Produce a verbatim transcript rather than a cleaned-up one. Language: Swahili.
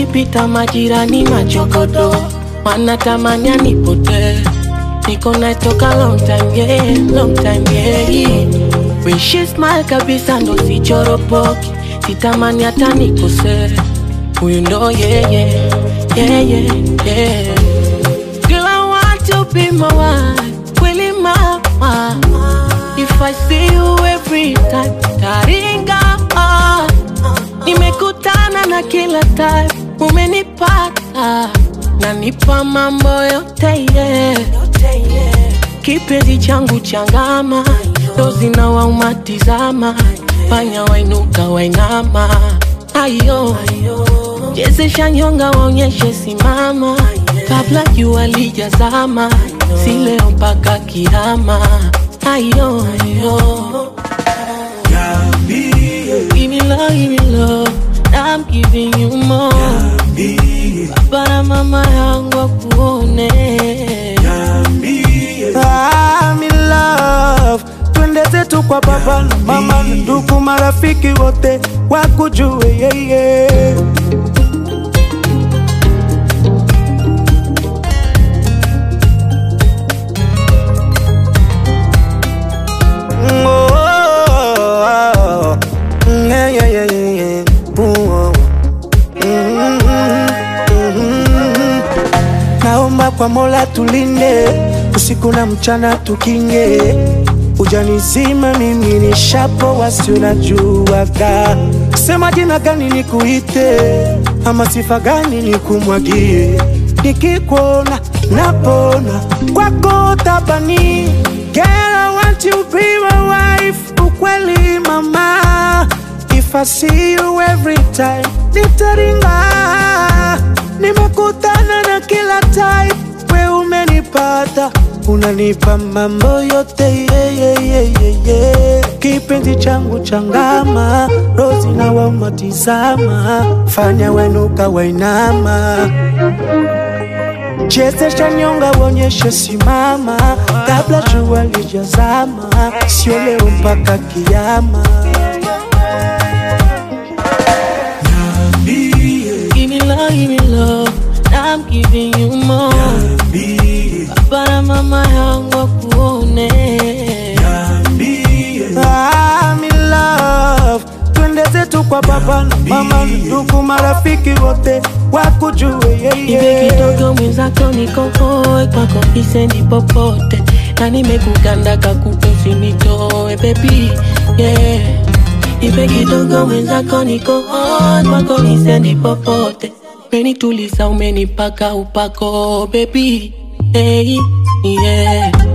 wakipita majirani machokodo wanatamani nipote. Niko naye toka long time yeah, long time yeah. When she smile kabisa ndo sichoropoki, sitamani hata nikose. You know yeah yeah, yeah yeah yeah. Girl I want to be my wife, really my wife. If I see you every time, taringa ah. Nimekutana na kila type, umenipata na nipa mambo yote yeah. Kipenzi changu changama, dozi na waumatizama, fanya wainuka wainama. Ayo, jeze shanyonga waonyeshe simama, kabla jua lijazama, si leo mpaka kiyama. Ayo, ayo. Give me love, give me love, I'm giving you more. Baba na mama yangu wakuone. I'm in love. Twende zetu kwa baba na mama, ndugu marafiki wote wakujue yeah, yeah. Naomba kwa Mola tulinde, usiku na mchana tukinge. Ujanizima mimi ni shapo wasi unajuaga. Sema jina gani nikuite, ama sifa gani nikumwagie. Nikikuona napona kwako tabani. Girl I want you be my wife, ukweli mama. If I see you every time, nitaringa. Nimekutana na kila type, we umenipata, unanipa mambo yote yeah, yeah, yeah, yeah, yeah. Kipenzi changu changama, rozi na waumatizama, fanya wenuka wainama. Cheze shanyonga wonyeshe simama, kabla jua lijazama, sio leo mpaka kiyama. Give me love, give me love, I'm giving you more. Baba na mama yangu wakuone. I'm in love. Twende zetu kwa baba na mama, ndugu marafiki wote wakujue yeah, yeah. Ibe kidogo mwenzako niko hoi, kwako isendi popote, na nimekuganda kakuto usinitoe baby yeah. Ibe kidogo mwenzako niko hoi, kwako isendi popote, umenituliza umenipaka upako baby hey, yeah.